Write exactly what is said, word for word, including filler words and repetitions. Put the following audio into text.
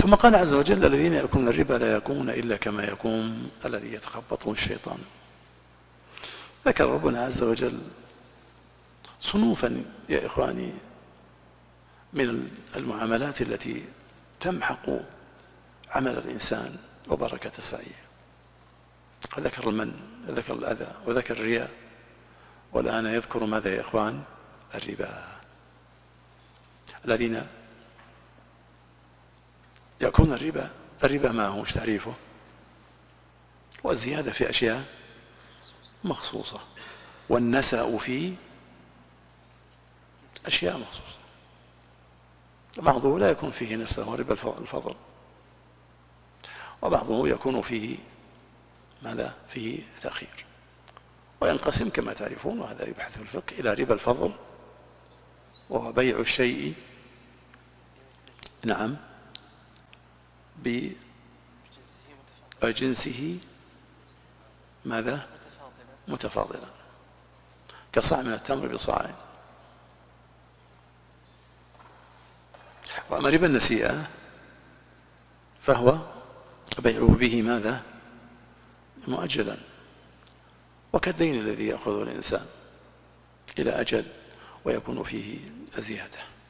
ثم قال عز وجل الذين يأكلون الربا لا يقومون إلا كما يقوم الذي يتخبطه الشيطان. ذكر ربنا عز وجل صنوفا يا إخواني من المعاملات التي تمحق عمل الإنسان وبركة سعيه. ذكر المن، ذكر الأذى، وذكر الرياء، والآن يذكر ماذا يا إخوان؟ الربا. الذين يأكلون الربا، الربا ما هو تعريفه؟ والزيادة في أشياء مخصوصة، والنسأ في أشياء مخصوصة. بعضه لا يكون فيه نسأ وربا الفضل، وبعضه يكون فيه ماذا؟ فيه تأخير. وينقسم كما تعرفون، وهذا يبحث في الفقه، إلى ربا الفضل وهو بيع الشيء نعم بجنسه ماذا؟ متفاضلا، كصاع من التمر بصاع. وأما ربا النسيئة فهو بيعه به ماذا؟ مؤجلا، وكالدين الذي يأخذه الإنسان إلى أجل ويكون فيه زيادة.